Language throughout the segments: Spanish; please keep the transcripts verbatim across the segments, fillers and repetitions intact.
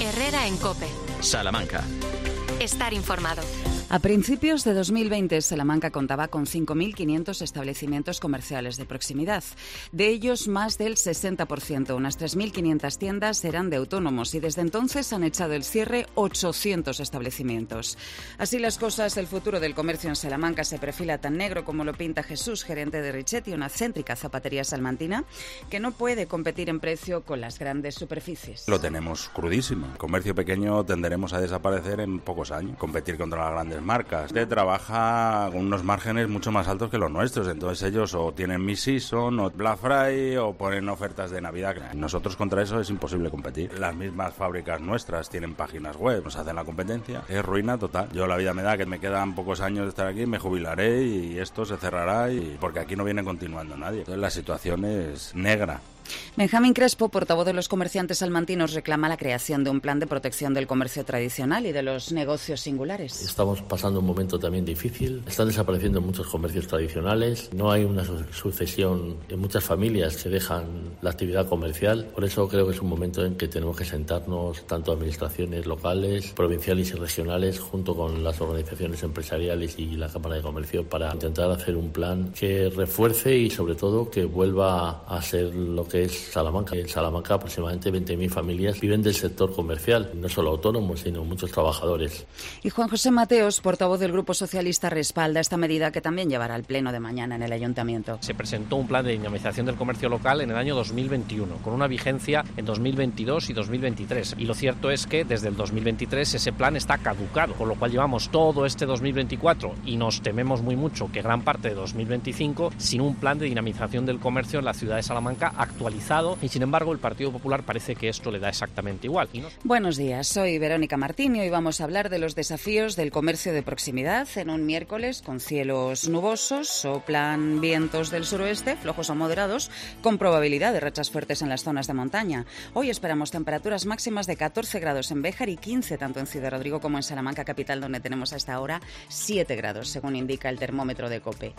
Herrera en COPE. Salamanca. Estar informado. A principios de dos mil veinte, Salamanca contaba con cinco mil quinientos establecimientos comerciales de proximidad. De ellos, más del sesenta por ciento, unas tres mil quinientas tiendas, eran de autónomos y desde entonces han echado el cierre ochocientos establecimientos. Así las cosas, el futuro del comercio en Salamanca se perfila tan negro como lo pinta Jesús, gerente de Richetti, una céntrica zapatería salmantina que no puede competir en precio con las grandes superficies. Lo tenemos crudísimo. El comercio pequeño tenderemos a desaparecer en pocos años. Competir contra las grandes marcas. Usted trabaja con unos márgenes mucho más altos que los nuestros, entonces ellos o tienen mid-season o Black Friday o ponen ofertas de Navidad. Nosotros contra eso es imposible competir. Las mismas fábricas nuestras tienen páginas web, nos hacen la competencia. Es ruina total. Yo la vida me da que me quedan pocos años de estar aquí, me jubilaré y esto se cerrará y porque aquí no viene continuando nadie. Entonces la situación es negra. Benjamín Crespo, portavoz de los comerciantes salmantinos, reclama la creación de un plan de protección del comercio tradicional y de los negocios singulares. Estamos pasando un momento también difícil. Están desapareciendo muchos comercios tradicionales. No hay una sucesión en muchas familias que dejan la actividad comercial. Por eso creo que es un momento en que tenemos que sentarnos, tanto administraciones locales, provinciales y regionales, junto con las organizaciones empresariales y la Cámara de Comercio, para intentar hacer un plan que refuerce y, sobre todo, que vuelva a ser lo que es Salamanca. En Salamanca aproximadamente veinte mil familias viven del sector comercial, no solo autónomos, sino muchos trabajadores. Y Juan José Mateos, portavoz del Grupo Socialista, respalda esta medida que también llevará al pleno de mañana en el Ayuntamiento. Se presentó un plan de dinamización del comercio local en el año dos mil veintiuno, con una vigencia en dos mil veintidós y dos mil veintitrés. Y lo cierto es que desde el dos mil veintitrés ese plan está caducado, con lo cual llevamos todo este dos mil veinticuatro y nos tememos muy mucho que gran parte de dos mil veinticinco sin un plan de dinamización del comercio en la ciudad de Salamanca actualizado. Y sin embargo el Partido Popular parece que esto le da exactamente igual. Y no... Buenos días, soy Verónica Martín y hoy vamos a hablar de los desafíos del comercio de proximidad en un miércoles con cielos nubosos, soplan vientos del suroeste, flojos a moderados, con probabilidad de rachas fuertes en las zonas de montaña. Hoy esperamos temperaturas máximas de catorce grados en Béjar y quince tanto en Ciudad Rodrigo como en Salamanca capital, donde tenemos hasta ahora siete grados, según indica el termómetro de COPE.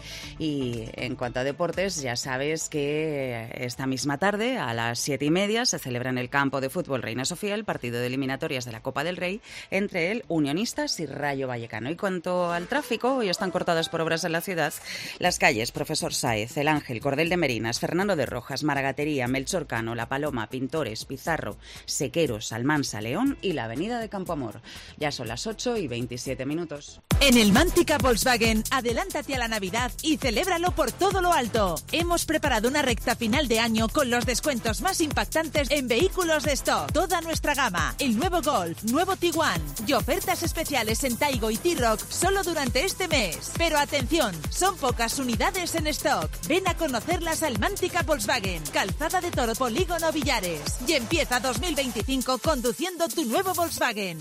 Y en cuanto a deportes, ya sabes que esta misma tarde, a las siete y media, se celebra en el campo de fútbol Reina Sofía el partido de eliminatorias de la Copa del Rey entre el Unionistas y Rayo Vallecano. Y cuanto al tráfico, hoy están cortadas por obras en la ciudad las calles Profesor Sáez, El Ángel, Cordel de Merinas, Fernando de Rojas, Maragatería, Melchor Cano, La Paloma, Pintores, Pizarro, Sequeros, Almansa, León y la avenida de Campoamor. Ya son las ocho y veintisiete minutos. En el Mántica Volkswagen, adelántate a la Navidad y celébralo por todo lo alto. Hemos preparado una recta final de año con los descuentos más impactantes en vehículos de stock. Toda nuestra gama, el nuevo Golf, nuevo Tiguan y ofertas especiales en Taigo y T-Roc solo durante este mes. Pero atención, son pocas unidades en stock. Ven a conocerlas al Mántica Volkswagen, Calzada de Toro, Polígono Villares. Y empieza dos mil veinticinco conduciendo tu nuevo Volkswagen.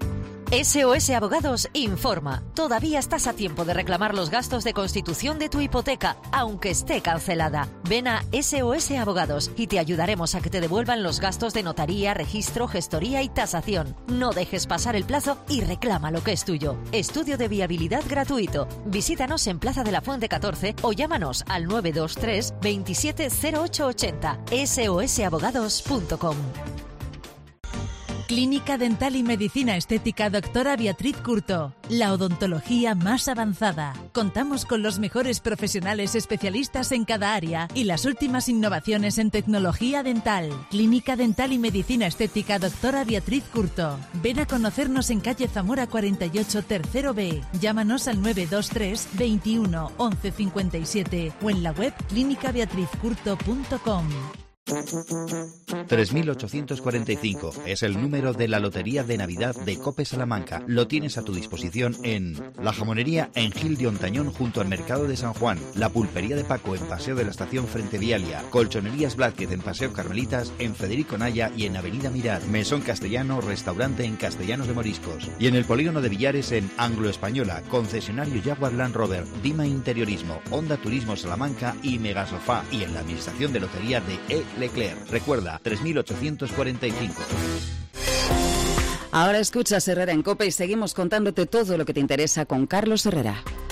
S O S Abogados informa. Todavía estás a tiempo de reclamar los gastos de constitución de tu hipoteca, aunque esté cancelada. Ven a S O S Abogados y te ayudaremos a que te devuelvan los gastos de notaría, registro, gestoría y tasación. No dejes pasar el plazo y reclama lo que es tuyo. Estudio de viabilidad gratuito. Visítanos en Plaza de la Fuente catorce o llámanos al nueve dos tres, veintisiete cero ocho ochenta. S O S abogados punto com. Clínica Dental y Medicina Estética Doctora Beatriz Curto. La odontología más avanzada. Contamos con los mejores profesionales especialistas en cada área y las últimas innovaciones en tecnología dental. Clínica Dental y Medicina Estética Doctora Beatriz Curto. Ven a conocernos en calle Zamora cuarenta y ocho, tercero B. Llámanos al nueve dos tres, veintiuno, once cincuenta y siete o en la web clínica beatriz curto punto com. tres mil ochocientos cuarenta y cinco es el número de la Lotería de Navidad de COPE Salamanca. Lo tienes a tu disposición en La Jamonería en Gil de Ontañón junto al Mercado de San Juan, La Pulpería de Paco en Paseo de la Estación frente Vialia, Colchonerías Blázquez en Paseo Carmelitas, en Federico Naya y en Avenida Mirar, Mesón Castellano, restaurante en Castellanos de Moriscos y en el Polígono de Villares en Anglo Española, concesionario Jaguar Land Rover, Dima Interiorismo, Honda Turismo Salamanca y Megasofá y en la Administración de Lotería de E. Leclerc. Recuerda, tres mil ochocientos cuarenta y cinco. Ahora escuchas Herrera en COPE y seguimos contándote todo lo que te interesa con Carlos Herrera.